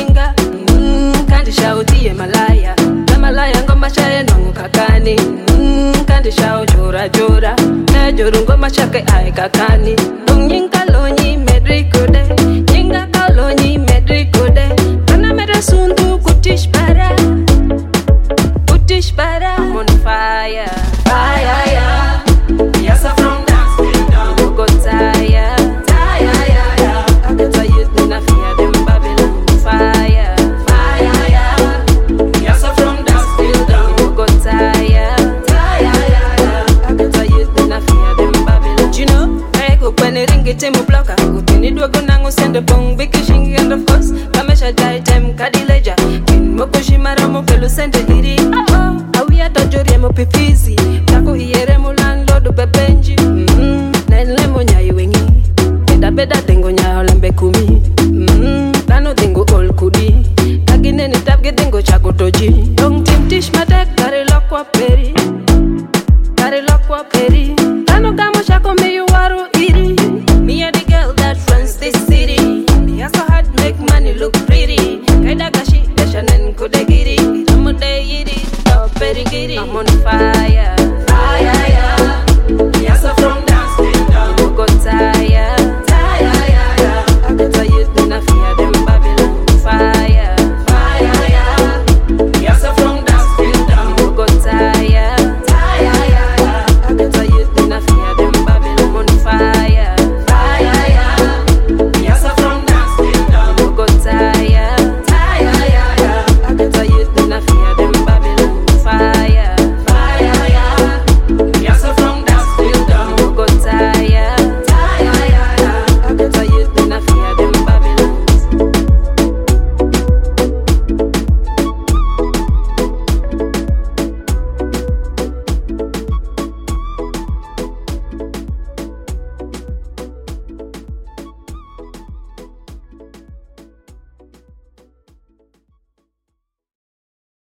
nyinga kandi shauti malaya na malaya ngoma shaye nongo kakani kandi shau jora jora na jorungo machake ai kakani nyinga lonyi medrikode nyinga kalonyi medrikode kana mera sundu kutish para I'm on fire fire yeah yes I'm from dance till down you go tired yeah I can tell you na fear them Babylon fire yeah yes I'm from dance till down you go tired yeah I can tell you na fear them Babylon you know I go when it ring it in my blocker go tini dogo nango send a bong big shingi and of course kamesha jai time kadileja kin mokoshi maramo pelo send hiri Tajori mo pipizi Tako hiere mo landlord bebenji Nele mo nyai wengi Beda dengo nya olembe kumi Tano dengo ol kudi Tagine ni tabge dengo chago toji Dong tim tish matek kare lokwa peri